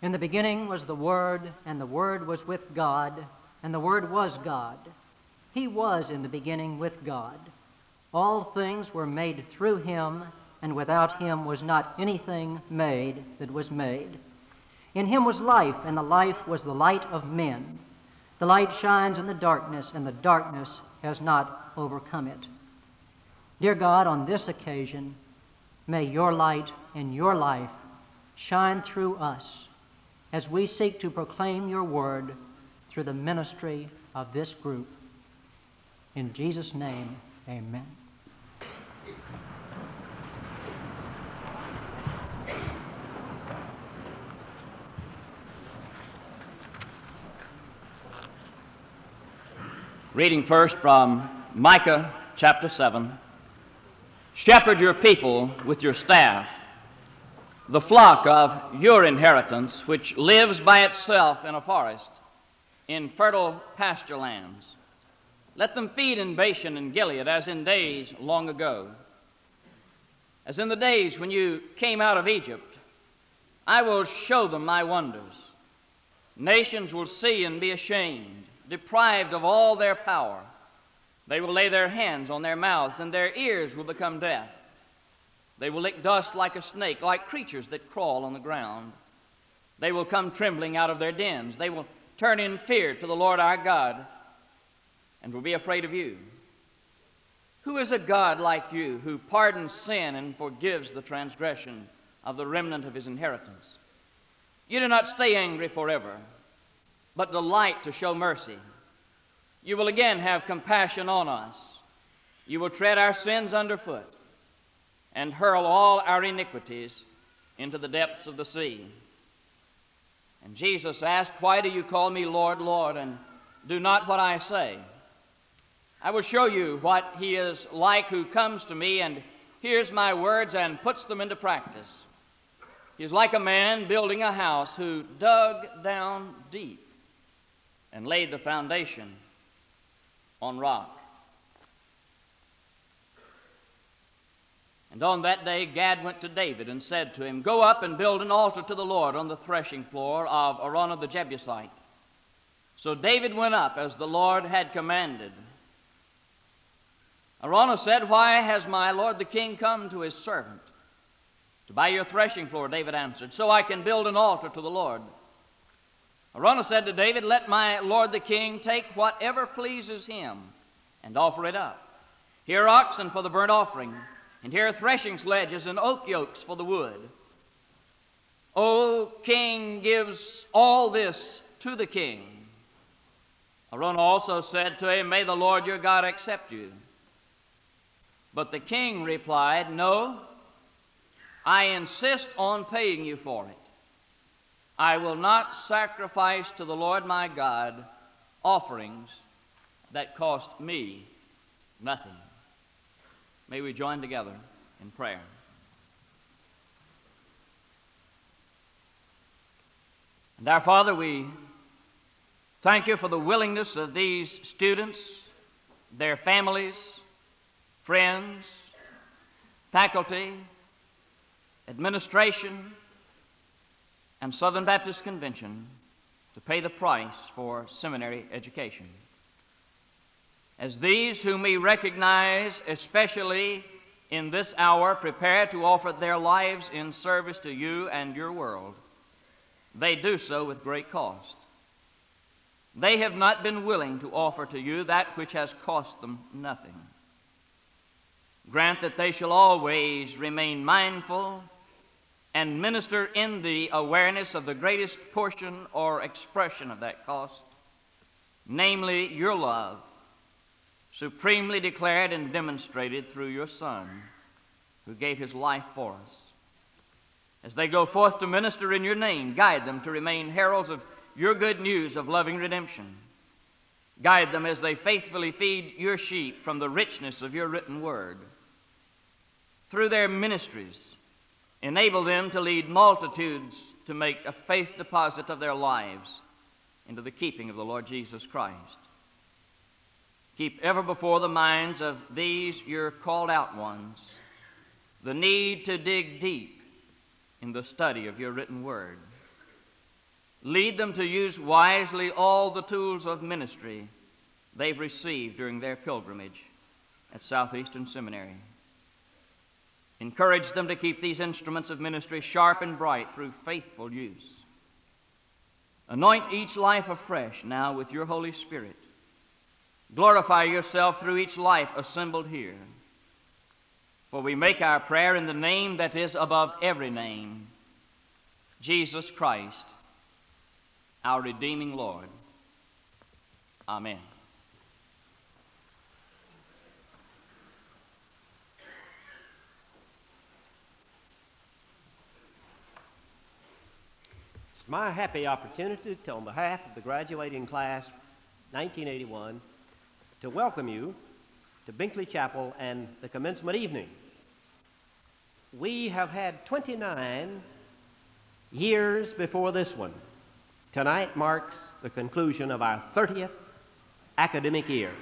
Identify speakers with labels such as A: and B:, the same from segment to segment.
A: In the beginning was the Word, and the Word was with God, and the Word was God. He was in the beginning with God. All things were made through him, and without him was not anything made that was made. In him was life, and the life was the light of men. The light shines in the darkness, and the darkness has not overcome it. Dear God, on this occasion, may your light and your life shine through us as we seek to proclaim your word through the ministry of this group. In Jesus' name, amen.
B: Reading first from Micah chapter 7. Shepherd your people with your staff, the flock of your inheritance, which lives by itself in a forest, in fertile pasture lands. Let them feed in Bashan and Gilead as in days long ago. As in the days when you came out of Egypt, I will show them my wonders. Nations will see and be ashamed, deprived of all their power. They will lay their hands on their mouths, and their ears will become deaf. They will lick dust like a snake, like creatures that crawl on the ground. They will come trembling out of their dens. They will turn in fear to the Lord our God, and will be afraid of you. Who is a God like you, who pardons sin and forgives the transgression of the remnant of his inheritance? You do not stay angry forever, but delight to show mercy. You will again have compassion on us. You will tread our sins underfoot and hurl all our iniquities into the depths of the sea. And Jesus asked, why do you call me Lord, Lord, and do not what I say? I will show you what he is like who comes to me and hears my words and puts them into practice. He is like a man building a house who dug down deep and laid the foundation on rock. And on that day Gad went to David and said to him, go up and build an altar to the Lord on the threshing floor of Araunah the Jebusite. So David went up as the Lord had commanded. Araunah said, why has my lord the king come to his servant? To buy your threshing floor, David answered, so I can build an altar to the Lord. Araunah said to David, let my lord the king take whatever pleases him and offer it up. Here are oxen for the burnt offering, and here are threshing sledges and oak yokes for the wood. O king gives all this to the king. Araunah also said to him, may the Lord your God accept you. But the king replied, no, I insist on paying you for it. I will not sacrifice to the Lord my God offerings that cost me nothing. May we join together in prayer. And our Father, we thank you for the willingness of these students, their families, friends, faculty, administration, and Southern Baptist Convention to pay the price for seminary education. As these whom we recognize, especially in this hour, prepare to offer their lives in service to you and your world, they do so with great cost. They have not been willing to offer to you that which has cost them nothing. Grant that they shall always remain mindful and minister in the awareness of the greatest portion or expression of that cost, namely your love, supremely declared and demonstrated through your Son, who gave his life for us. As they go forth to minister in your name, guide them to remain heralds of your good news of loving redemption. Guide them as they faithfully feed your sheep from the richness of your written word. Through their ministries, enable them to lead multitudes to make a faith deposit of their lives into the keeping of the Lord Jesus Christ. Keep ever before the minds of these your called out ones the need to dig deep in the study of your written word. Lead them to use wisely all the tools of ministry they've received during their pilgrimage at Southeastern Seminary. Encourage them to keep these instruments of ministry sharp and bright through faithful use. Anoint each life afresh now with your Holy Spirit. Glorify yourself through each life assembled here. For we make our prayer in the name that is above every name, Jesus Christ, our redeeming Lord. Amen.
C: It's my happy opportunity to, on behalf of the graduating class 1981, to welcome you to Binkley Chapel and the commencement evening. We have had 29 years before this one. Tonight marks the conclusion of our 30th academic year.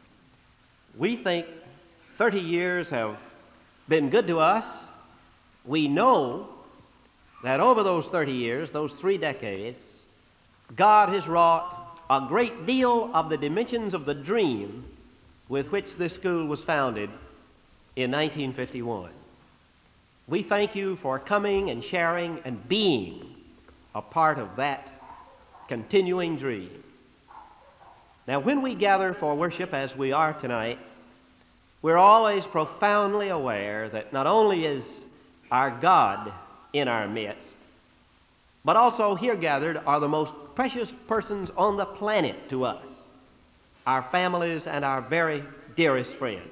C: We think 30 years have been good to us. We know that over those 30 years, those 3 decades, God has wrought a great deal of the dimensions of the dream with which this school was founded in 1951. We thank you for coming and sharing and being a part of that continuing dream. Now, when we gather for worship as we are tonight, we're always profoundly aware that not only is our God in our midst, but also here gathered are the most precious persons on the planet to us, our families and our very dearest friends.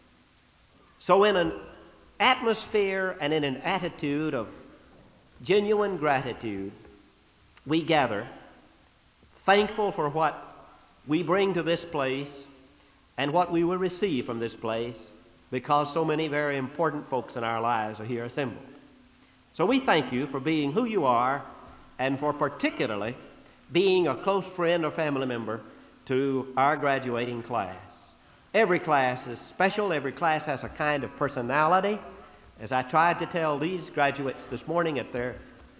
C: So in an atmosphere and in an attitude of genuine gratitude, we gather, thankful for what we bring to this place and what we will receive from this place, because so many very important folks in our lives are here assembled. So we thank you for being who you are and for particularly being a close friend or family member to our graduating class. Every class is special. Every class has a kind of personality. As I tried to tell these graduates this morning at their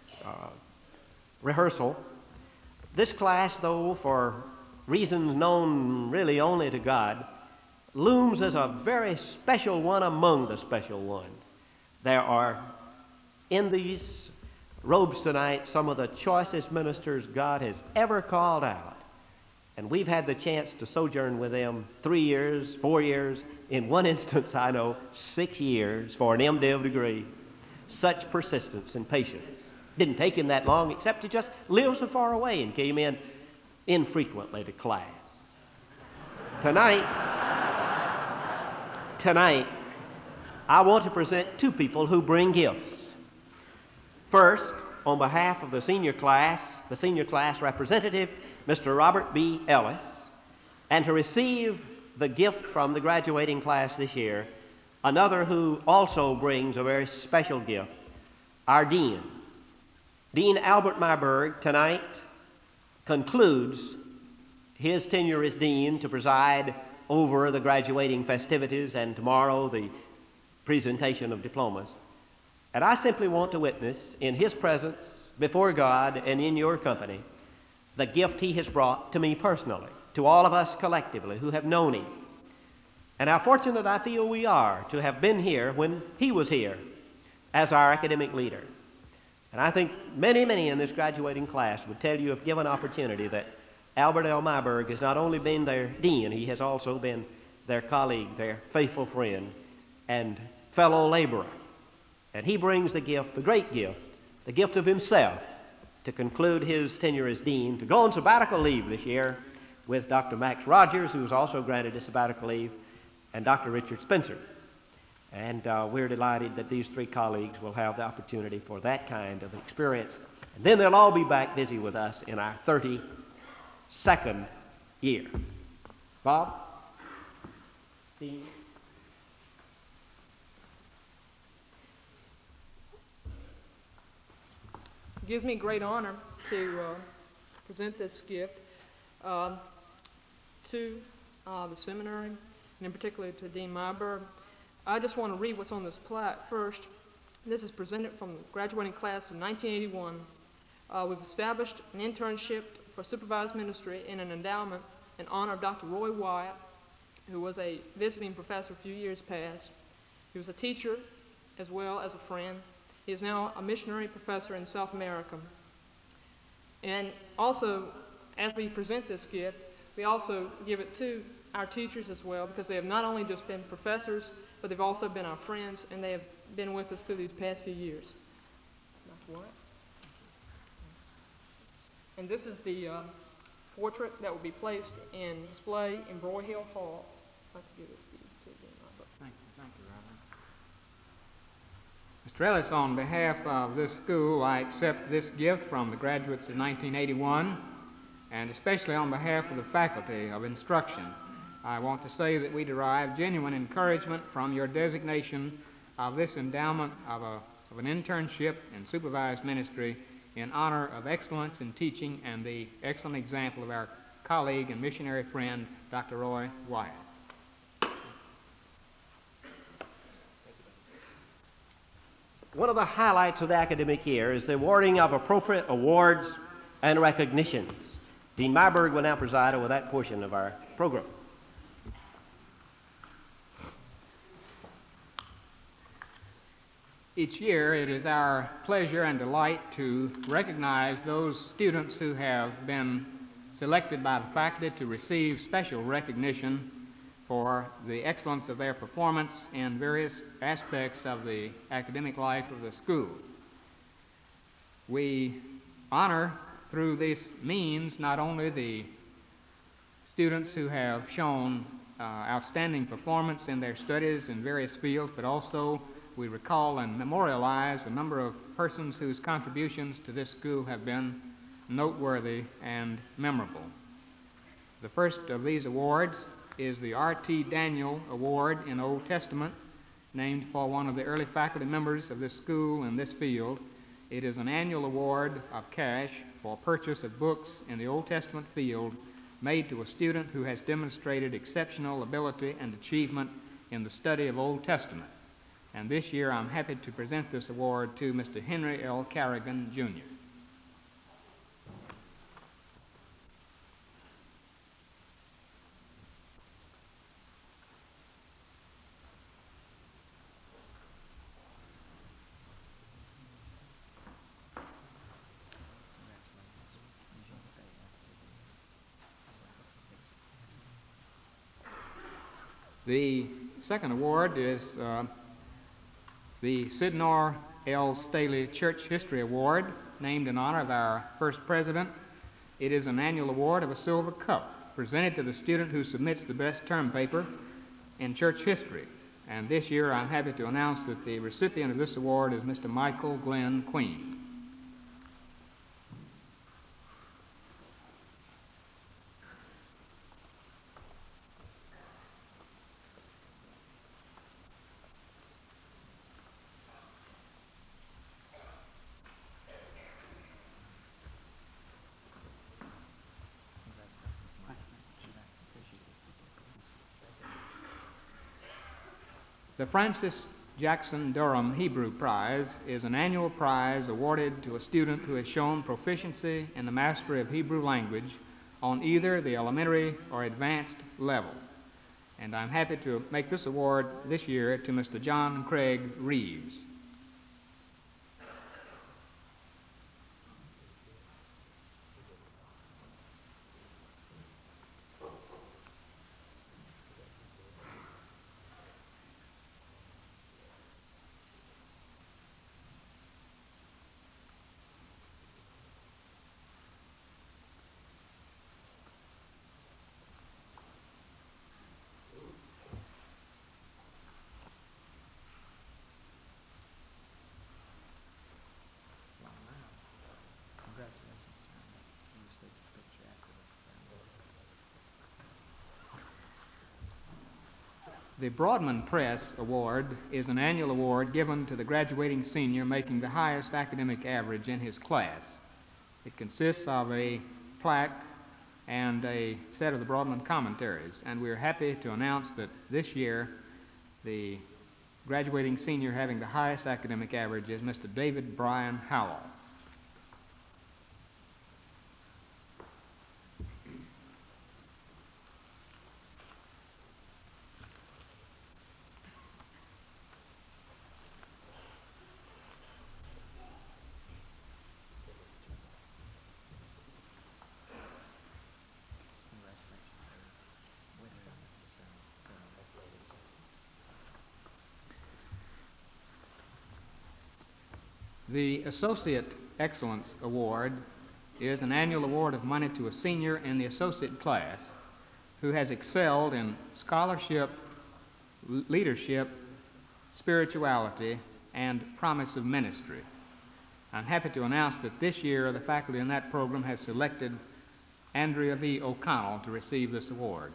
C: rehearsal, this class, though, for reasons known really only to God, looms as a very special one among the special ones. There are in these robes tonight some of the choicest ministers God has ever called out. And we've had the chance to sojourn with them 3 years, 4 years, in one instance, I know, 6 years for an MDiv degree. Such persistence and patience. Didn't take him that long, except he just lived so far away and came in infrequently to class. Tonight, I want to present 2 people who bring gifts. First, on behalf of the senior class representative, Mr. Robert B. Ellis, and to receive the gift from the graduating class this year, another who also brings a very special gift, our dean. Dean Albert Myberg tonight concludes his tenure as dean to preside over the graduating festivities and tomorrow the presentation of diplomas. And I simply want to witness in his presence, before God and in your company, the gift he has brought to me personally, to all of us collectively who have known him. And how fortunate I feel we are to have been here when he was here as our academic leader. And I think many in this graduating class would tell you, if given opportunity, that Albert L. Myberg has not only been their dean, he has also been their colleague, their faithful friend, and fellow laborer. And he brings the gift, the great gift, the gift of himself, to conclude his tenure as dean, to go on sabbatical leave this year with Dr. Max Rogers, who was also granted a sabbatical leave, and Dr. Richard Spencer. And we're delighted that these 3 colleagues will have the opportunity for that kind of experience. And then they'll all be back busy with us in our 32nd year. Bob? Steve?
D: It gives me great honor to present this gift to the seminary, and in particular to Dean Myberg. I just want to read what's on this plaque first. This is presented from the graduating class of 1981 We've established an internship for supervised ministry in an endowment in honor of Dr. Roy Wyatt, who was a visiting professor a few years past. He was a teacher as well as a friend. He is now a missionary professor in South America. And also, as we present this gift, we also give it to our teachers as well, because they have not only just been professors, but they've also been our friends, and they have been with us through these past few years. Dr. Wyatt. And this is the portrait that will be placed in display in Broyhill Hall. I'd like to give this to you, too, Robert.
E: Thank you, Reverend. Mr. Ellis, on behalf of this school, I accept this gift from the graduates of 1981, and especially on behalf of the faculty of instruction. I want to say that we derive genuine encouragement from your designation of this endowment of an internship in supervised ministry in honor of excellence in teaching and the excellent example of our colleague and missionary friend, Dr. Roy Wyatt.
C: One of the highlights of the academic year is the awarding of appropriate awards and recognitions. Dean Myberg will now preside over that portion of our program.
E: Each year, it is our pleasure and delight to recognize those students who have been selected by the faculty to receive special recognition for the excellence of their performance in various aspects of the academic life of the school. We honor through this means not only the students who have shown outstanding performance in their studies in various fields, but also we recall and memorialize a number of persons whose contributions to this school have been noteworthy and memorable. The first of these awards is the R.T. Daniel Award in Old Testament, named for one of the early faculty members of this school in this field. It is an annual award of cash for purchase of books in the Old Testament field made to a student who has demonstrated exceptional ability and achievement in the study of Old Testament. And this year I'm happy to present this award to Mr. Henry L. Carrigan, Jr. The second award is the Sydnor L. Staley Church History Award, named in honor of our first president. It is an annual award of a silver cup presented to the student who submits the best term paper in church history. And this year I'm happy to announce that the recipient of this award is Mr. Michael Glenn Queen. The Francis Jackson Durham Hebrew Prize is an annual prize awarded to a student who has shown proficiency in the mastery of Hebrew language on either the elementary or advanced level. And I'm happy to make this award this year to Mr. John Craig Reeves. The Broadman Press Award is an annual award given to the graduating senior making the highest academic average in his class. It consists of a plaque and a set of the Broadman commentaries, and we're happy to announce that this year the graduating senior having the highest academic average is Mr. David Bryan Howell. The Associate Excellence Award is an annual award of money to a senior in the associate class who has excelled in scholarship, leadership, spirituality, and promise of ministry. I'm happy to announce that this year the faculty in that program has selected Andrea V. O'Connell to receive this award.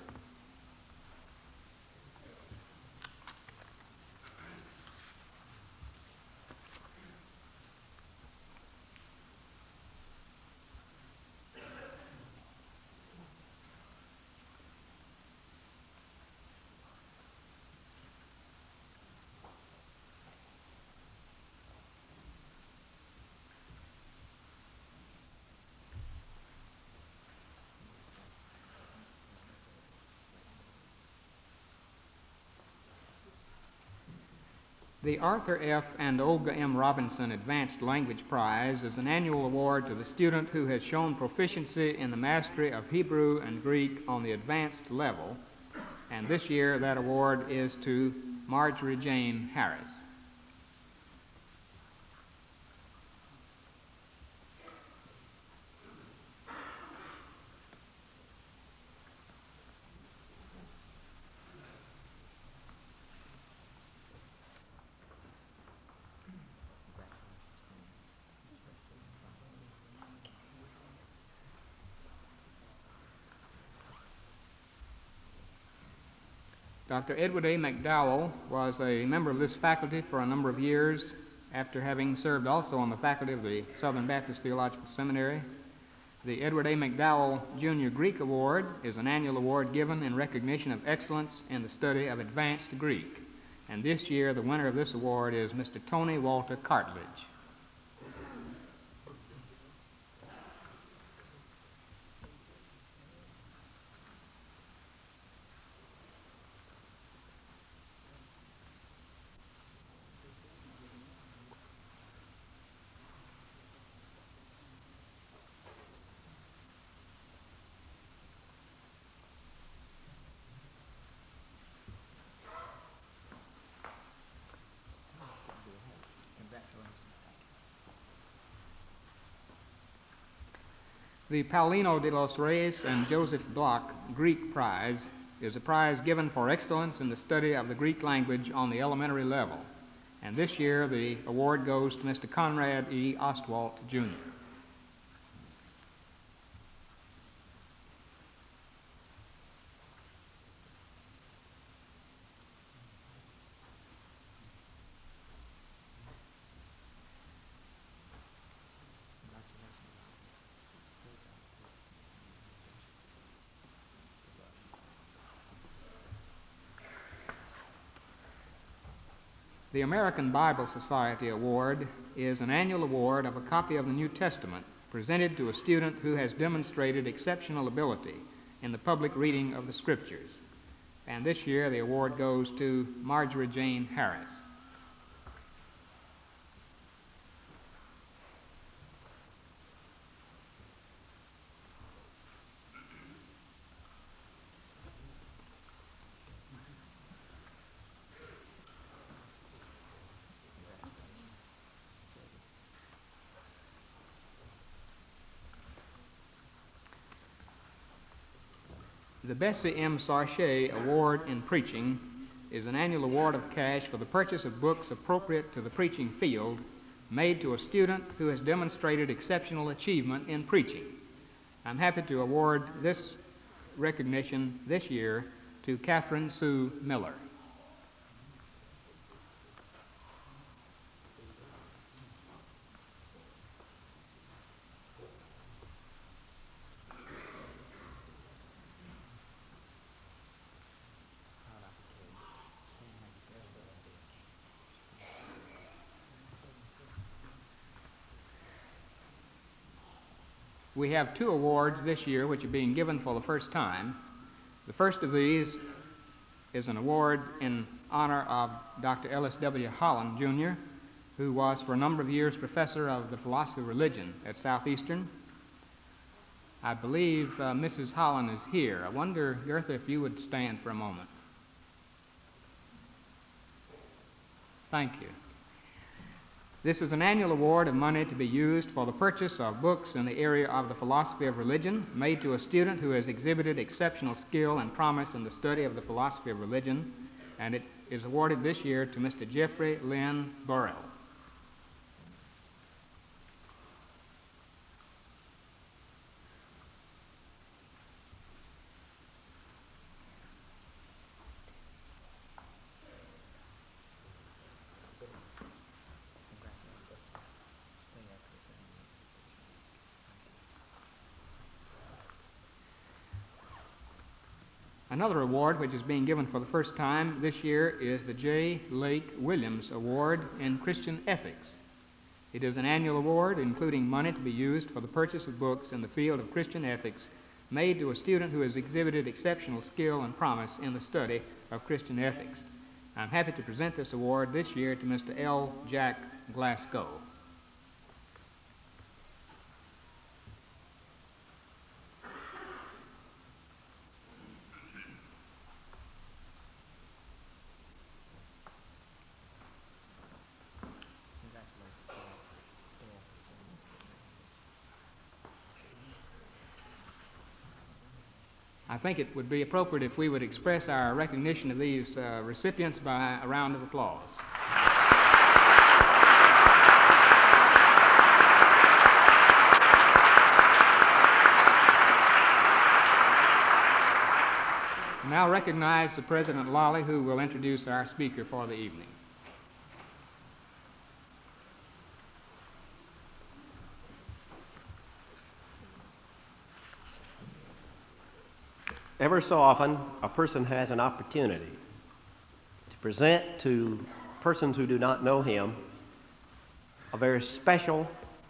E: The Arthur F. and Olga M. Robinson Advanced Language Prize is an annual award to the student who has shown proficiency in the mastery of Hebrew and Greek on the advanced level, and this year that award is to Marjorie Jane Harris. Dr. Edward A. McDowell was a member of this faculty for a number of years after having served also on the faculty of the Southern Baptist Theological Seminary. The Edward A. McDowell Jr. Greek Award is an annual award given in recognition of excellence in the study of advanced Greek. And this year the winner of this award is Mr. Tony Walter Cartledge. The Paulino de los Reyes and Joseph Bloch Greek Prize is a prize given for excellence in the study of the Greek language on the elementary level. And this year the award goes to Mr. Conrad E. Ostwalt, Jr. The American Bible Society Award is an annual award of a copy of the New Testament presented to a student who has demonstrated exceptional ability in the public reading of the Scriptures. And this year the award goes to Marjorie Jane Harris. The Bessie M. Sarche Award in Preaching is an annual award of cash for the purchase of books appropriate to the preaching field made to a student who has demonstrated exceptional achievement in preaching. I'm happy to award this recognition this year to Catherine Sue Miller. We have two awards this year which are being given for the first time. The first of these is an award in honor of Dr. Ellis W. Holland, Jr., who was for a number of years professor of the philosophy of religion at Southeastern. I believe Mrs. Holland is here. I wonder, Gertha, if you would stand for a moment. Thank you. This is an annual award of money to be used for the purchase of books in the area of the philosophy of religion, made to a student who has exhibited exceptional skill and promise in the study of the philosophy of religion, and it is awarded this year to Mr. Jeffrey Lynn Burrell. Another award which is being given for the first time this year is the J. Lake Williams Award in Christian Ethics. It is an annual award including money to be used for the purchase of books in the field of Christian ethics made to a student who has exhibited exceptional skill and promise in the study of Christian ethics. I'm happy to present this award this year to Mr. L. Jack Glasgow. I think it would be appropriate if we would express our recognition of these recipients by a round of applause. Now recognize the President Lolly, who will introduce our speaker for the evening.
C: Ever so often, a person has an opportunity to present to persons who do not know him a very special,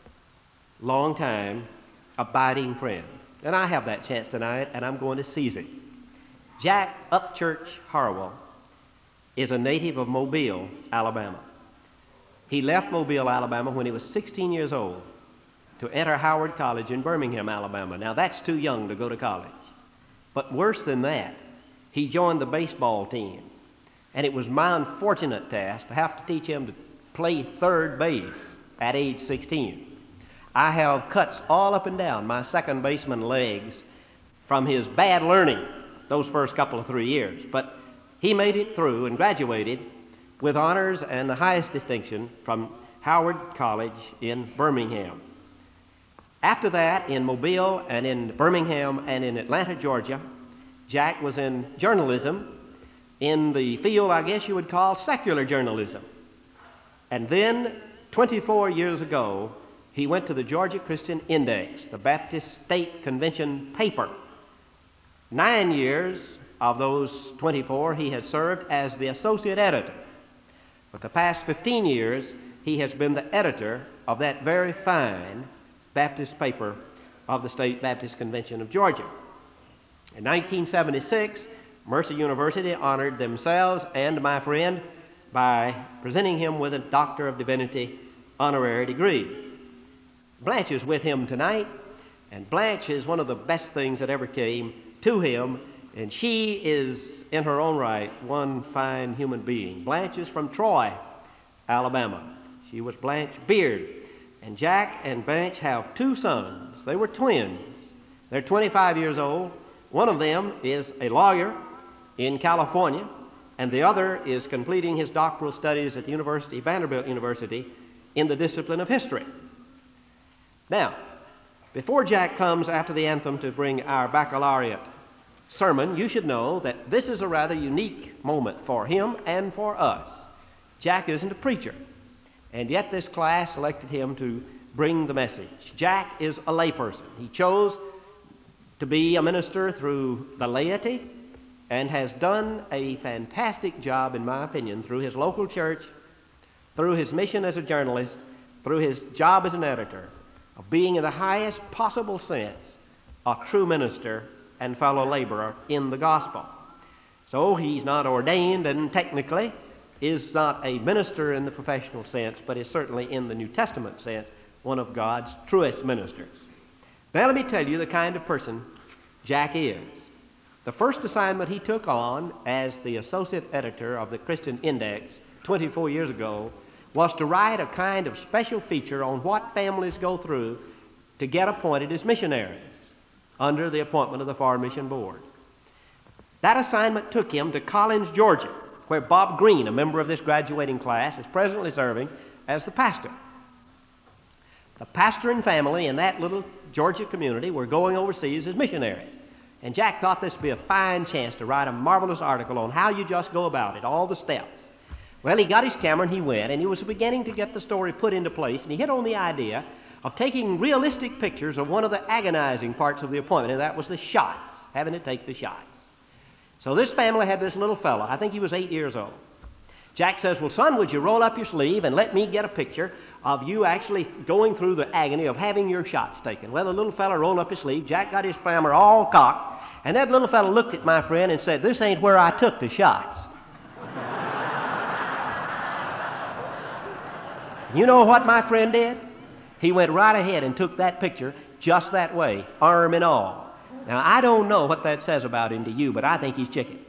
C: long-time, abiding friend. And I have that chance tonight, and I'm going to seize it. Jack Upchurch Harwell is a native of Mobile, Alabama. He left Mobile, Alabama when he was 16 years old to enter Howard College in Birmingham, Alabama. Now, that's too young to go to college. But worse than that, he joined the baseball team. And it was my unfortunate task to have to teach him to play third base at age 16. I have cuts all up and down my second baseman legs from his bad learning those first couple of 3 years. But he made it through and graduated with honors and the highest distinction from Howard College in Birmingham. After that, in Mobile and in Birmingham and in Atlanta, Georgia, Jack was in journalism in the field I guess you would call secular journalism. And then, 24 years ago, he went to the Georgia Christian Index, the Baptist State Convention paper. 9 years of those 24, he had served as the associate editor. For the past 15 years, he has been the editor of that very fine Baptist paper of the State Baptist Convention of Georgia. In 1976, Mercer University honored themselves and my friend by presenting him with a Doctor of Divinity honorary degree. Blanche is with him tonight, and Blanche is one of the best things that ever came to him, and she is, in her own right, one fine human being. Blanche is from Troy, Alabama. She was Blanche Beard. And Jack and Blanche have two sons. They were twins. They're 25 years old. One of them is a lawyer in California, and the other is completing his doctoral studies at the University, Vanderbilt University, in the discipline of history. Now, before Jack comes after the anthem to bring our baccalaureate sermon, you should know that this is a rather unique moment for him and for us. Jack isn't a preacher. And yet this class selected him to bring the message. Jack is a layperson. He chose to be a minister through the laity and has done a fantastic job, in my opinion, through his local church, through his mission as a journalist, through his job as an editor, of being in the highest possible sense a true minister and fellow laborer in the gospel. So he's not ordained and technically is not a minister in the professional sense, but is certainly in the New Testament sense one of God's truest ministers. Now let me tell you the kind of person Jack is. The first assignment he took on as the associate editor of the Christian Index 24 years ago was to write a kind of special feature on what families go through to get appointed as missionaries under the appointment of the Foreign Mission Board. That assignment took him to Collins, Georgia, where Bob Green, a member of this graduating class, is presently serving as the pastor. The pastor and family in that little Georgia community were going overseas as missionaries. And Jack thought this would be a fine chance to write a marvelous article on how you just go about it, all the steps. Well, he got his camera and he went, and he was beginning to get the story put into place, and he hit on the idea of taking realistic pictures of one of the agonizing parts of the appointment, and that was the shots, having to take the shots. So this family had this little fella. I think he was 8 years old. Jack says, well, son, would you roll up your sleeve and let me get a picture of you actually going through the agony of having your shots taken? Well, the little fella rolled up his sleeve. Jack got his camera all cocked, and that little fella looked at my friend and said, this ain't where I took the shots. You know what my friend did? He went right ahead and took that picture just that way, arm and all. Now, I don't know what that says about him to you, but I think he's chicken.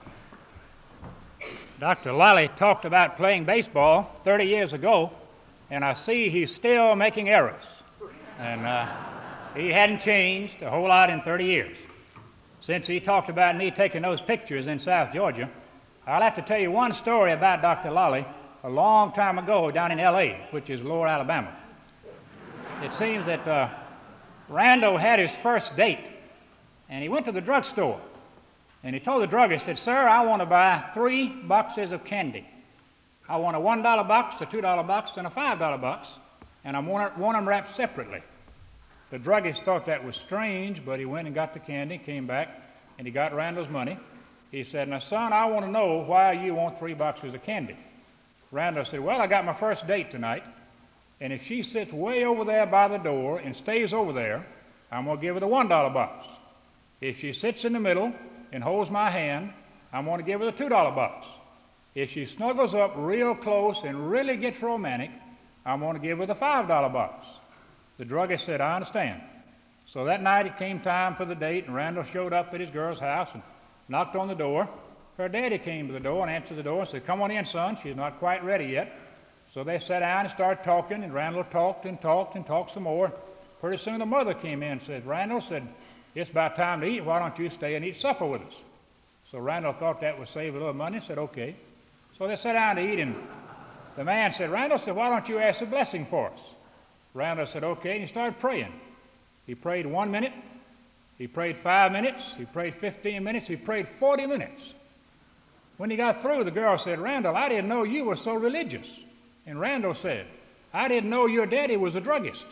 F: Dr. Lally talked about playing baseball 30 years ago, and I see he's still making errors. And he hadn't changed a whole lot in 30 years. Since he talked about me taking those pictures in South Georgia, I'll have to tell you one story about Dr. Lolly a long time ago down in L.A., which is Lower Alabama. It seems that Randall had his first date, and he went to the drugstore, and he told the druggist, said, "Sir, I want to buy 3 boxes of candy. I want a $1 box, a $2 box, and a $5 box, and I want them wrapped separately." The druggist thought that was strange, but he went and got the candy, came back, and he got Randall's money. He said, "Now, son, I want to know why you want 3 boxes of candy." Randall said, "Well, I got my first date tonight, and if she sits way over there by the door and stays over there, I'm going to give her the $1 box. If she sits in the middle and holds my hand, I'm going to give her the $2 box. If she snuggles up real close and really gets romantic, I'm going to give her the $5 box." The druggist said, "I understand." So that night it came time for the date, and Randall showed up at his girl's house and knocked on the door. Her daddy came to the door and answered the door and said, "Come on in, son. She's not quite ready yet." So they sat down and started talking, and Randall talked and talked and talked some more. Pretty soon the mother came in and said, "Randall," said, "it's about time to eat. Why don't you stay and eat supper with us?" So Randall thought that would save a little money and said, "Okay." So they sat down to eat, and the man said, "Randall," said, "why don't you ask a blessing for us?" Randall said, "Okay," and he started praying. He prayed 1 minute, he prayed 5 minutes, he prayed 15 minutes, he prayed 40 minutes. When he got through, the girl said, "Randall, I didn't know you were so religious." And Randall said, "I didn't know your daddy was a druggist."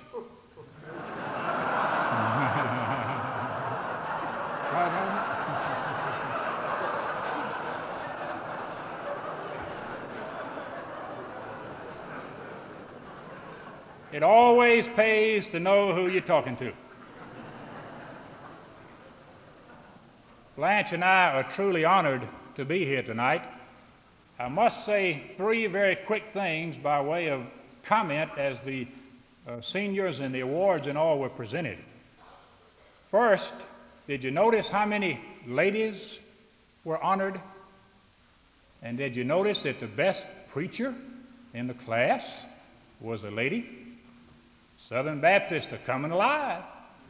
F: It always pays to know who you're talking to. Blanche and I are truly honored to be here tonight. I must say 3 very quick things by way of comment as the seniors and the awards and all were presented. First, did you notice how many ladies were honored? And did you notice that the best preacher in the class was a lady? Southern Baptists are coming alive.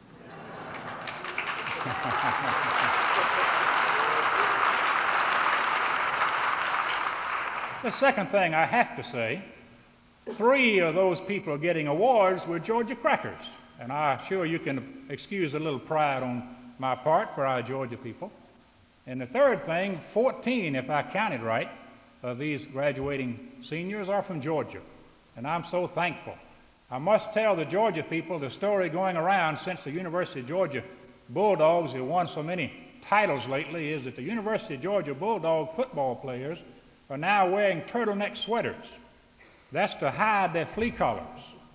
F: The second thing I have to say, 3 of those people getting awards were Georgia crackers, and I'm sure you can excuse a little pride on my part for our Georgia people. And the third thing, 14, if I counted right, of these graduating seniors are from Georgia, and I'm so thankful. I must tell the Georgia people the story going around since the University of Georgia Bulldogs have won so many titles lately is that the University of Georgia Bulldog football players are now wearing turtleneck sweaters. That's to hide their flea collars.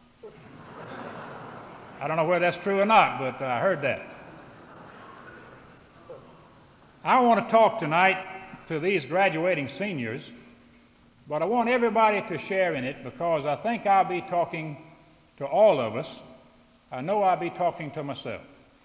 F: I don't know whether that's true or not, but I heard that. I want to talk tonight to these graduating seniors, but I want everybody to share in it because I think I'll be talking to all of us. I know I'll be talking to myself.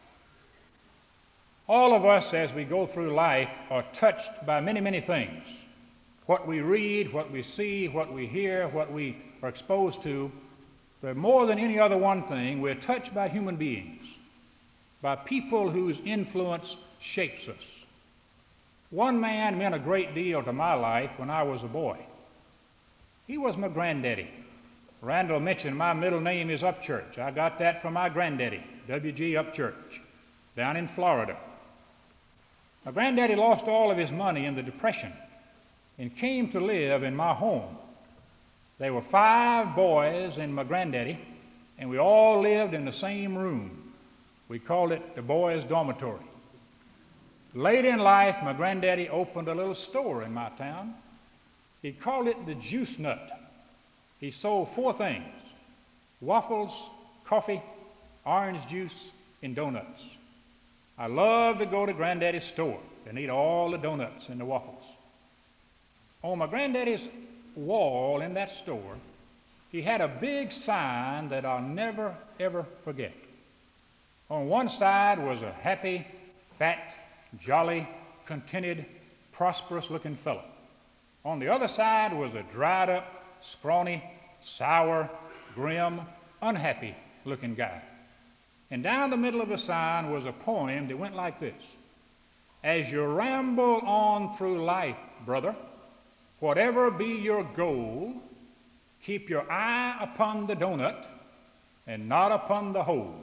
F: All of us, as we go through life, are touched by many, many things. What we read, what we see, what we hear, what we are exposed to, but more than any other one thing, we're touched by human beings, by people whose influence shapes us. One man meant a great deal to my life when I was a boy. He was my granddaddy. Randall mentioned my middle name is Upchurch. I got that from my granddaddy, W.G. Upchurch, down in Florida. My granddaddy lost all of his money in the Depression and came to live in my home. There were 5 boys and my granddaddy, and we all lived in the same room. We called it the boys' dormitory. Late in life, my granddaddy opened a little store in my town. He called it the Juice Nut. He sold 4 things: waffles, coffee, orange juice, and donuts. I loved to go to Granddaddy's store and eat all the donuts and the waffles. On my granddaddy's wall in that store, he had a big sign that I'll never, ever forget. On one side was a happy, fat, jolly, contented, prosperous-looking fellow. On the other side was a dried-up, scrawny, sour, grim, unhappy looking guy. And down the middle of the sign was a poem that went like this: as you ramble on through life, brother, whatever be your goal, keep your eye upon the donut and not upon the hole.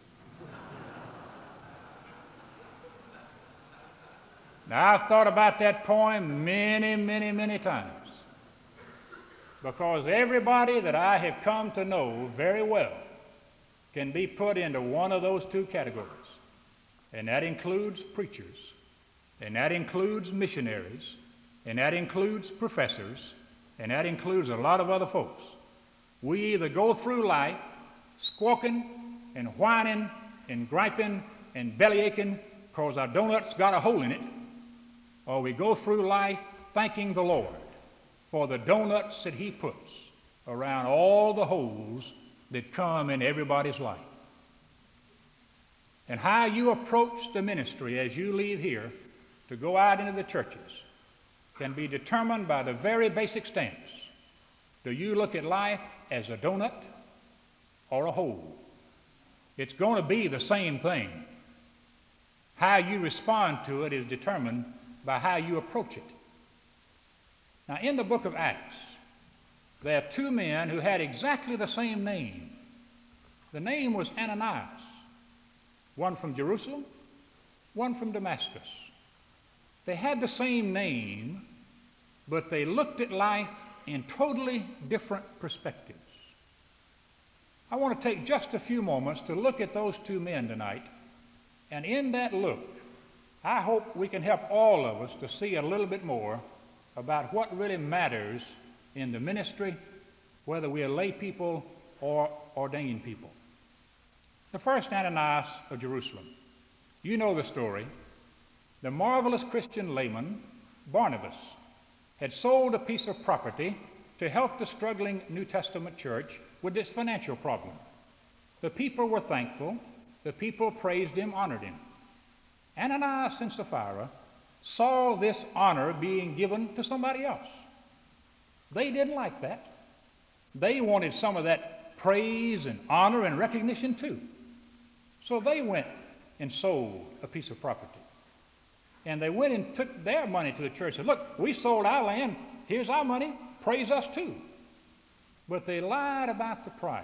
F: Now, I've thought about that poem many, many, many times, because everybody that I have come to know very well can be put into one of those two categories, and that includes preachers, and that includes missionaries, and that includes professors, and that includes a lot of other folks. We either go through life squawking and whining and griping and bellyaching because our donut's got a hole in it, or we go through life thanking the Lord for the donuts that He puts around all the holes that come in everybody's life. And how you approach the ministry as you leave here to go out into the churches can be determined by the very basic stance. Do you look at life as a donut or a hole? It's going to be the same thing. How you respond to it is determined by how you approach it. Now, in the book of Acts, there are two men who had exactly the same name. The name was Ananias, one from Jerusalem, one from Damascus. They had the same name, but they looked at life in totally different perspectives. I want to take just a few moments to look at those two men tonight, and in that look, I hope we can help all of us to see a little bit more about what really matters in the ministry, whether we are lay people or ordained people. The first, Ananias of Jerusalem. You know the story. The marvelous Christian layman, Barnabas, had sold a piece of property to help the struggling New Testament church with its financial problem. The people were thankful. The people praised him, honored him. Ananias and Sapphira saw this honor being given to somebody else. They didn't like that. They wanted some of that praise and honor and recognition too. So they went and sold a piece of property. And they went and took their money to the church and said, look, we sold our land. Here's our money. Praise us too. But they lied about the price.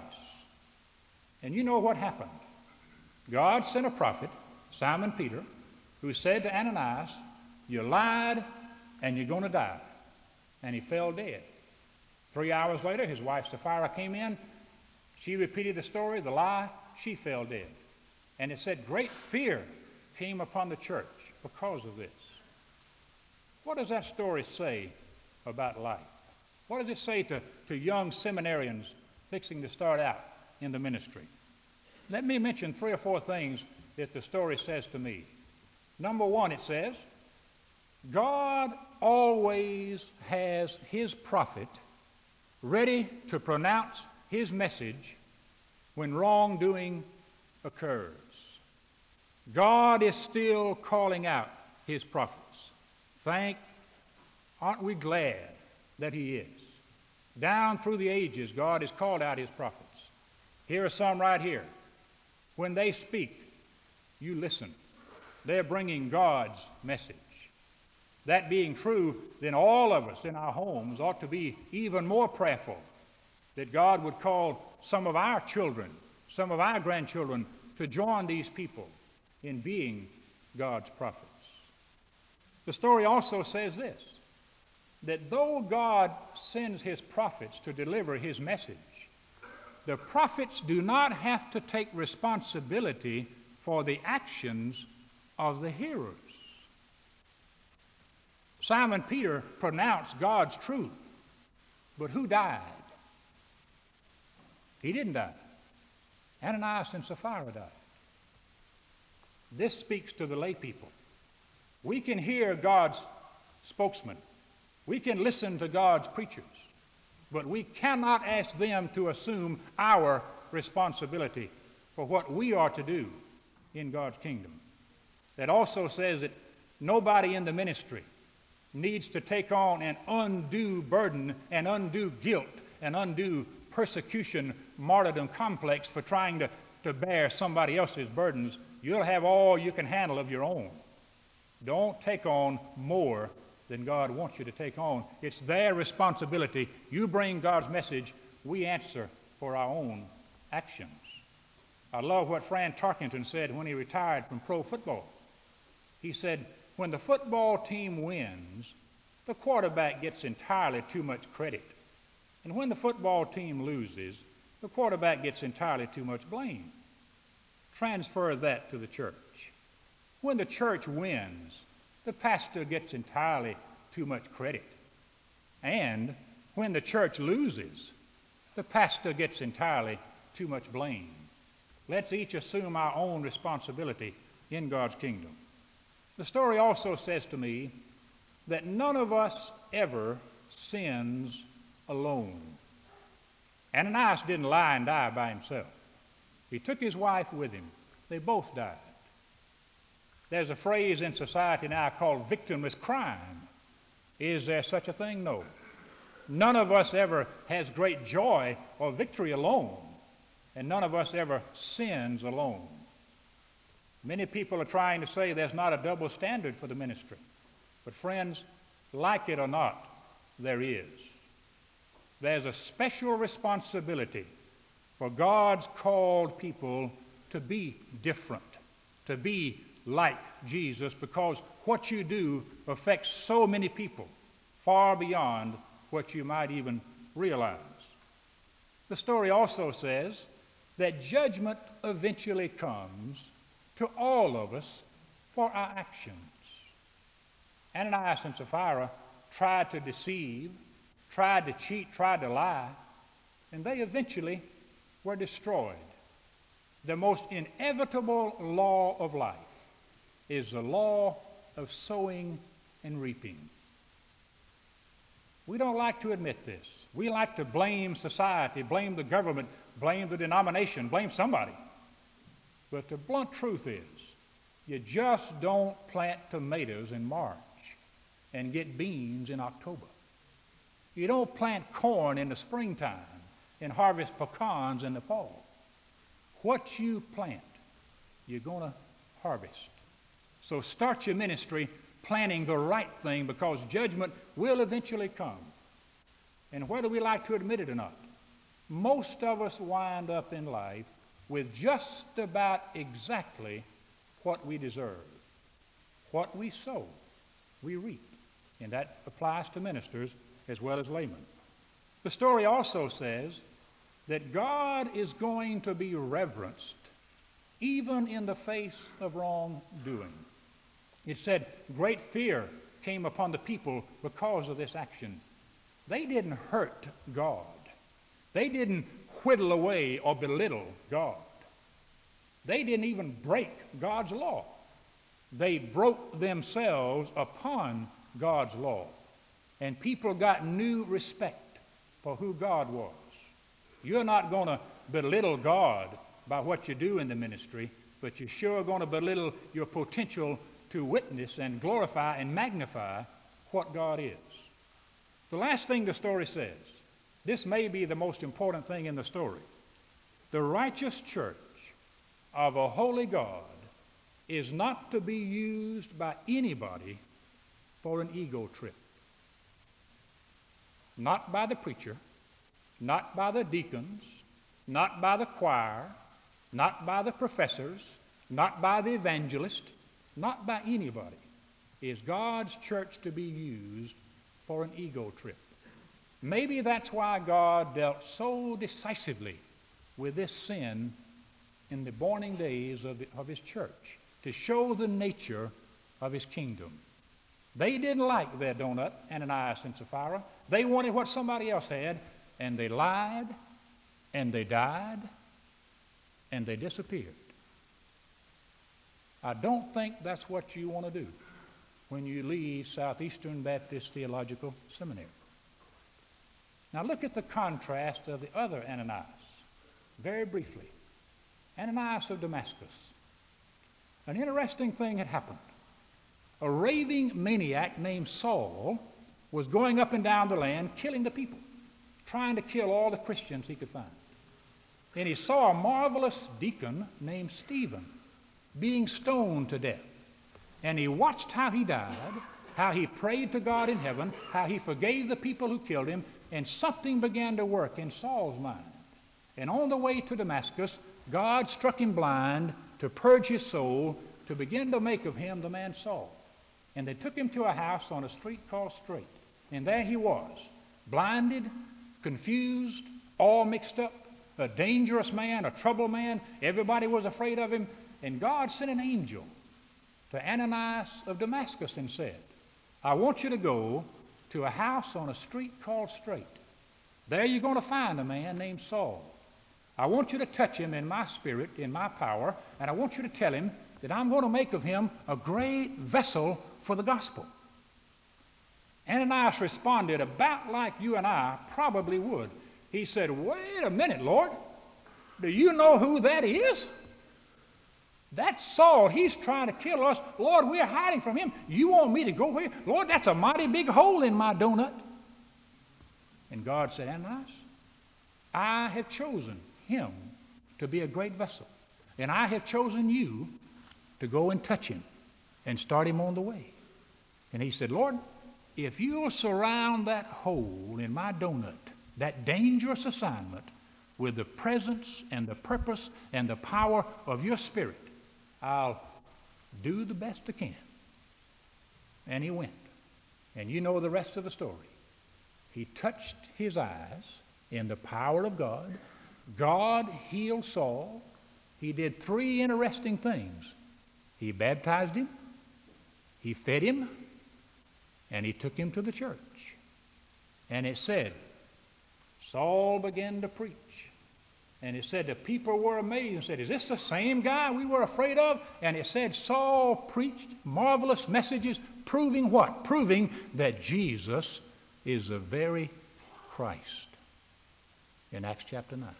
F: And you know what happened. God sent a prophet, Simon Peter, who said to Ananias, you lied and you're going to die. And he fell dead. 3 hours later, his wife Sapphira came in. She repeated the story, the lie. She fell dead. And it said great fear came upon the church because of this. What does that story say about life? What does it say to young seminarians fixing to start out in the ministry? Let me mention 3 or 4 things that the story says to me. Number 1, it says, God always has His prophet ready to pronounce His message when wrongdoing occurs. God is still calling out His prophets. Aren't we glad that He is? Down through the ages, God has called out His prophets. Here are some right here. When they speak, you listen. They're bringing God's message. That being true, then all of us in our homes ought to be even more prayerful that God would call some of our children, some of our grandchildren to join these people in being God's prophets. The story also says this, that though God sends His prophets to deliver His message, the prophets do not have to take responsibility for the actions of the hearers. Simon Peter pronounced God's truth, but who died? He didn't die. Ananias and Sapphira died. This speaks to the lay people. We can hear God's spokesman. We can listen to God's preachers, but we cannot ask them to assume our responsibility for what we are to do in God's kingdom. That also says that nobody in the ministry needs to take on an undue burden and undue guilt and undue persecution, martyrdom complex for trying to bear somebody else's burdens, you'll have all you can handle of your own. Don't take on more than God wants you to take on. It's their responsibility. You bring God's message, we answer for our own actions. I love what Fran Tarkenton said when he retired from pro football. He said, when the football team wins, the quarterback gets entirely too much credit. And when the football team loses, the quarterback gets entirely too much blame. Transfer that to the church. When the church wins, the pastor gets entirely too much credit. And when the church loses, the pastor gets entirely too much blame. Let's each assume our own responsibility in God's kingdom. The story also says to me that none of us ever sins alone. Ananias didn't lie and die by himself. He took his wife with him. They both died. There's a phrase in society now called victimless crime. Is there such a thing? No. None of us ever has great joy or victory alone, and none of us ever sins alone. Many people are trying to say there's not a double standard for the ministry. But friends, like it or not, there is. There's a special responsibility for God's called people to be different, to be like Jesus, because what you do affects so many people far beyond what you might even realize. The story also says that judgment eventually comes to all of us for our actions. Ananias and Sapphira tried to deceive, tried to cheat, tried to lie, and they eventually were destroyed. The most inevitable law of life is the law of sowing and reaping. We don't like to admit this. We like to blame society, blame the government, blame the denomination, blame somebody. But the blunt truth is, you just don't plant tomatoes in March and get beans in October. You don't plant corn in the springtime and harvest pecans in the fall. What you plant, you're going to harvest. So start your ministry planting the right thing, because judgment will eventually come. And whether we like to admit it or not, most of us wind up in life with just about exactly what we deserve. What we sow, we reap. And that applies to ministers as well as laymen. The story also says that God is going to be reverenced even in the face of wrongdoing. It said great fear came upon the people because of this action. They didn't hurt God. They didn't whittle away or belittle God. They didn't even break God's law. They broke themselves upon God's law. And people got new respect for who God was. You're not going to belittle God by what you do in the ministry, but you're sure going to belittle your potential to witness and glorify and magnify what God is. The last thing the story says, this may be the most important thing in the story. The righteous church of a holy God is not to be used by anybody for an ego trip. Not by the preacher, not by the deacons, not by the choir, not by the professors, not by the evangelist, not by anybody. Is God's church to be used for an ego trip? Maybe that's why God dealt so decisively with this sin in the borning days of his church, to show the nature of his kingdom. They didn't like their donut, Ananias and Sapphira. They wanted what somebody else had, and they lied, and they died, and they disappeared. I don't think that's what you want to do when you leave Southeastern Baptist Theological Seminary. Now look at the contrast of the other Ananias, very briefly. Ananias of Damascus. An interesting thing had happened. A raving maniac named Saul was going up and down the land killing the people. trying to kill all the Christians he could find. And he saw a marvelous deacon named Stephen being stoned to death. And he watched how he died, how he prayed to God in heaven, how he forgave the people who killed him, and something began to work in Saul's mind. And on the way to Damascus, God struck him blind to purge his soul, to begin to make of him the man Saul. And they took him to a house on a street called Straight. And there he was, blinded, confused, all mixed up, a dangerous man, a troubled man. Everybody was afraid of him. And God sent an angel to Ananias of Damascus and said, I want you to go to a house on a street called Straight. There you're going to find a man named Saul. I want you to touch him in my spirit, in my power, and I want you to tell him that I'm going to make of him a great vessel for the gospel. Ananias responded about like you and I probably would. He said, wait a minute, Lord. Do you know who that is? That's Saul. He's trying to kill us. Lord, we're hiding from him. You want me to go where? Lord, that's a mighty big hole in my donut. And God said, Ananias, I have chosen him to be a great vessel. And I have chosen you to go and touch him and start him on the way. And he said, Lord, if you'll surround that hole in my donut, that dangerous assignment, with the presence and the purpose and the power of your Spirit, I'll do the best I can. And he went. And you know the rest of the story. He touched his eyes in the power of God. God healed Saul. He did 3 interesting things. He baptized him, he fed him, and he took him to the church. And it said, Saul began to preach. And it said the people were amazed and said, is this the same guy we were afraid of? And it said Saul preached marvelous messages, proving what? Proving that Jesus is the very Christ. In Acts chapter 9.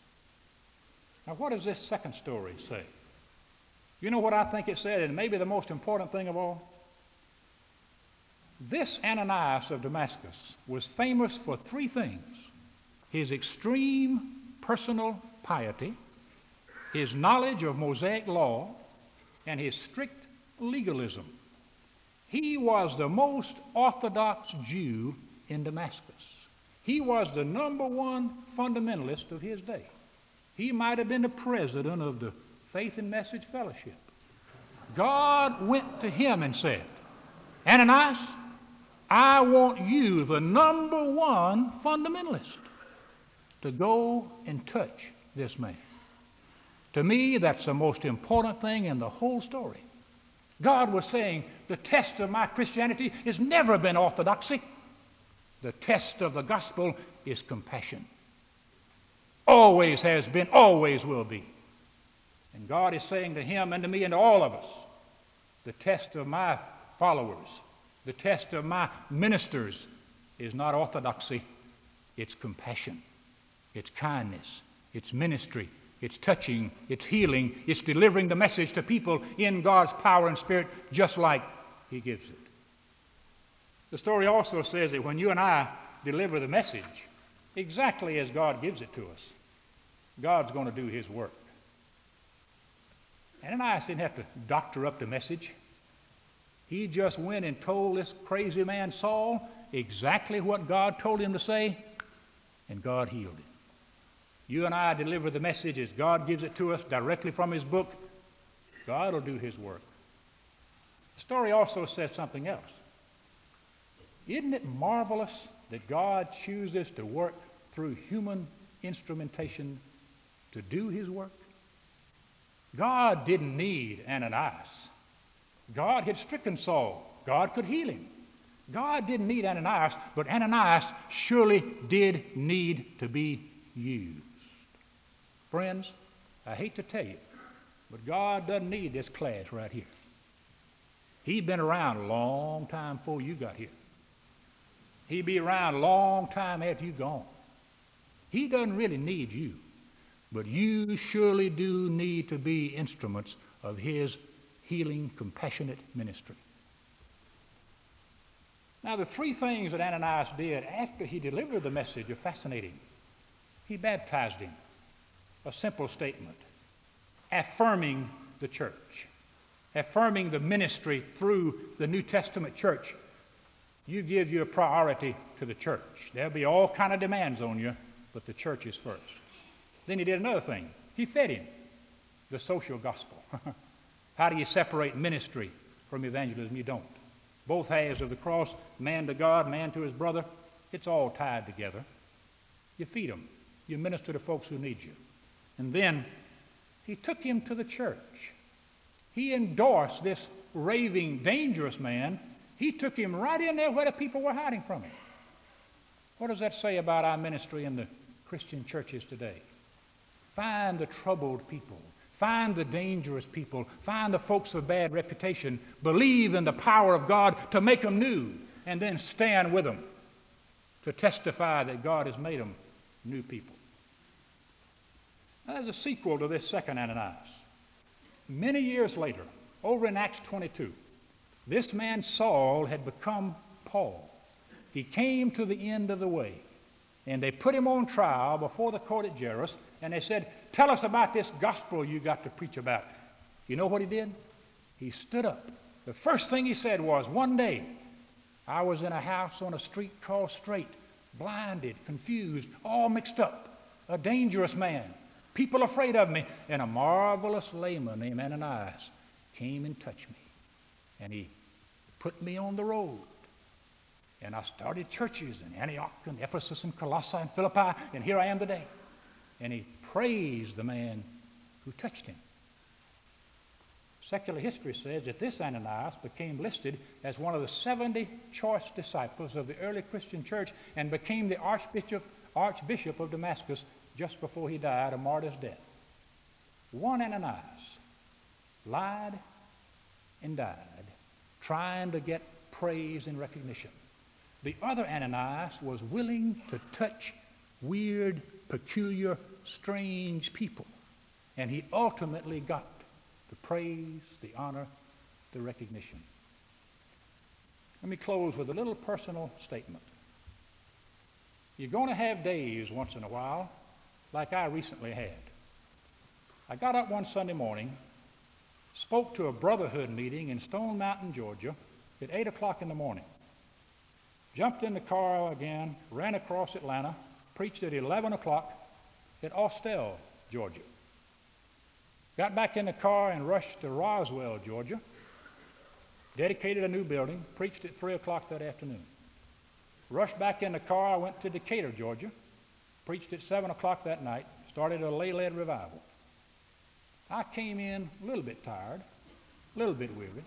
F: Now what does this second story say? You know what I think it said, and maybe the most important thing of all? This Ananias of Damascus was famous for 3 things. His extreme personal piety, his knowledge of Mosaic law, and his strict legalism. He was the most orthodox Jew in Damascus. He was the #1 fundamentalist of his day. He might have been the president of the Faith and Message Fellowship. God went to him and said, Ananias, I want you, the #1 fundamentalist, to go and touch this man. To me, that's the most important thing in the whole story. God was saying, the test of my Christianity has never been orthodoxy. The test of the gospel is compassion. Always has been, always will be. And God is saying to him and to me and to all of us, the test of my followers, the test of my ministers is not orthodoxy, it's compassion. It's kindness, it's ministry, it's touching, it's healing, it's delivering the message to people in God's power and spirit just like he gives it. The story also says that when you and I deliver the message exactly as God gives it to us, God's going to do his work. Ananias didn't have to doctor up the message. He just went and told this crazy man Saul exactly what God told him to say, and God healed him. You and I deliver the message as God gives it to us directly from his book. God will do his work. The story also says something else. Isn't it marvelous that God chooses to work through human instrumentation to do his work? God didn't need Ananias. God had stricken Saul. God could heal him. God didn't need Ananias, but Ananias surely did need to be used. Friends, I hate to tell you, but God doesn't need this class right here. He'd been around a long time before you got here. He'd be around a long time after you're gone. He doesn't really need you, but you surely do need to be instruments of his healing, compassionate ministry. Now, the three things that Ananias did after he delivered the message are fascinating. He baptized him, a simple statement, affirming the church, affirming the ministry through the New Testament church. You give your priority to the church. There'll be all kind of demands on you, but the church is first. Then he did another thing. He fed him, the social gospel. How do you separate ministry from evangelism? You don't. Both halves of the cross, man to God, man to his brother, it's all tied together. You feed them. You minister to folks who need you. And then he took him to the church. He endorsed this raving, dangerous man. He took him right in there where the people were hiding from him. What does that say about our ministry in the Christian churches today? Find the troubled people. Find the dangerous people. Find the folks of bad reputation. Believe in the power of God to make them new, and then stand with them to testify that God has made them new people. Now, there's a sequel to this second Ananias. Many years later, over in Acts 22, this man Saul had become Paul. He came to the end of the way, and they put him on trial before the court at Jairus, and they said, "Tell us about this gospel you got to preach about." You know what he did? He stood up. The first thing he said was, "One day I was in a house on a street called Straight, blinded, confused, all mixed up, a dangerous man, people afraid of me, and a marvelous layman named Ananias came and touched me, and he put me on the road. And I started churches in Antioch and Ephesus and Colossae and Philippi, and here I am today." And he praised the man who touched him. Secular history says that this Ananias became listed as one of the 70 choice disciples of the early Christian church and became the Archbishop of Damascus just before he died a martyr's death. One Ananias lied and died trying to get praise and recognition. The other Ananias was willing to touch weird, peculiar, strange people, and he ultimately got the praise, the honor, the recognition. Let me close with a little personal statement. You're going to have days once in a while like I recently had. I got up one Sunday morning, spoke to a brotherhood meeting in Stone Mountain, Georgia at 8 o'clock in the morning. Jumped in the car again, ran across Atlanta, preached at 11 o'clock at Austell, Georgia. Got back in the car and rushed to Roswell, Georgia. Dedicated a new building, preached at 3 o'clock that afternoon. Rushed back in the car, I went to Decatur, Georgia. Preached at 7 o'clock that night, started a lay-led revival. I came in a little bit tired, a little bit weary,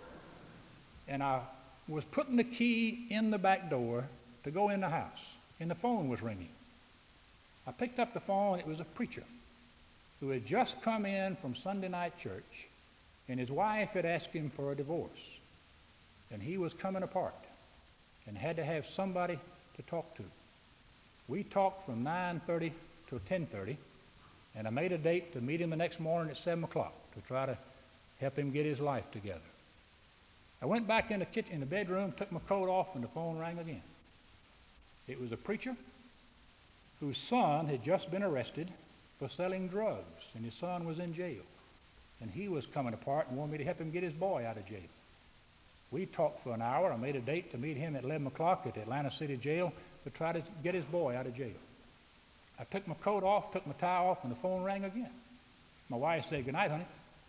F: and I was putting the key in the back door to go in the house, and the phone was ringing. I picked up the phone. It was a preacher who had just come in from Sunday night church, and his wife had asked him for a divorce, and he was coming apart and had to have somebody to talk to. We talked from 9:30 to 10:30, and I made a date to meet him the next morning at 7 o'clock to try to help him get his life together. I went back in the kitchen, in the bedroom, took my coat off, and the phone rang again. It was a preacher whose son had just been arrested for selling drugs, and his son was in jail. And he was coming apart and wanted me to help him get his boy out of jail. We talked for an hour. I made a date to meet him at 11 o'clock at the Atlanta City Jail to try to get his boy out of jail. I took my coat off, took my tie off, and the phone rang again. My wife said, "Good night, honey."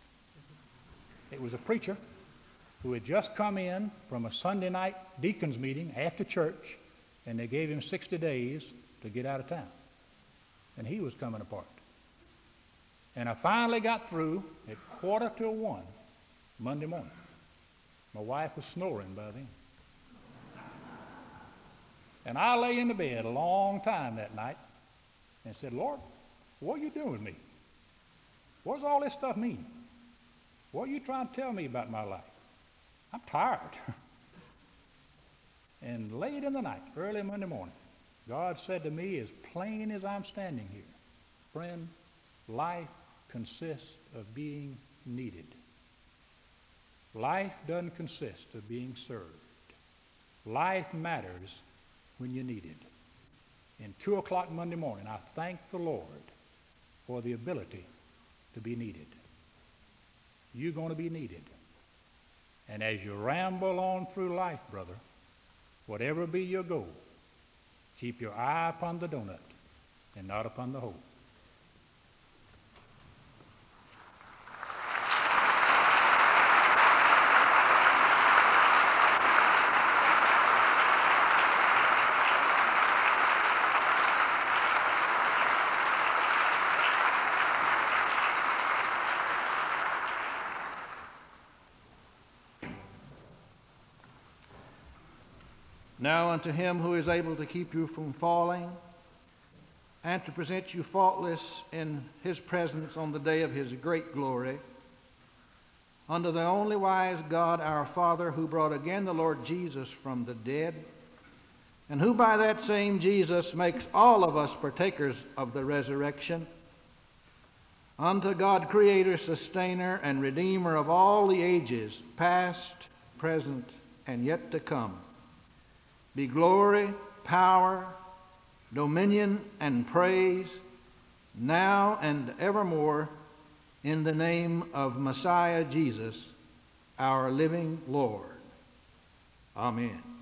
F: It was a preacher who had just come in from a Sunday night deacons meeting after church, and they gave him 60 days to get out of town. And he was coming apart. And I finally got through at 1:45 Monday morning. My wife was snoring by then. And I lay in the bed a long time that night and said, "Lord, what are you doing with me? What does all this stuff mean? What are you trying to tell me about my life? I'm tired." And late in the night, early Monday morning, God said to me as plain as I'm standing here, "Friend, life consists of being needed. Life doesn't consist of being served. Life matters when you need it. In 2 o'clock Monday morning, I thank the Lord for the ability to be needed. You're going to be needed. And as you ramble on through life, brother, whatever be your goal, keep your eye upon the donut and not upon the hole.
G: Now unto him who is able to keep you from falling and to present you faultless in his presence on the day of his great glory, unto the only wise God our Father, who brought again the Lord Jesus from the dead, and who by that same Jesus makes all of us partakers of the resurrection, unto God, Creator, Sustainer, and Redeemer of all the ages, past, present, and yet to come, be glory, power, dominion, and praise, now and evermore, in the name of Messiah Jesus, our living Lord. Amen.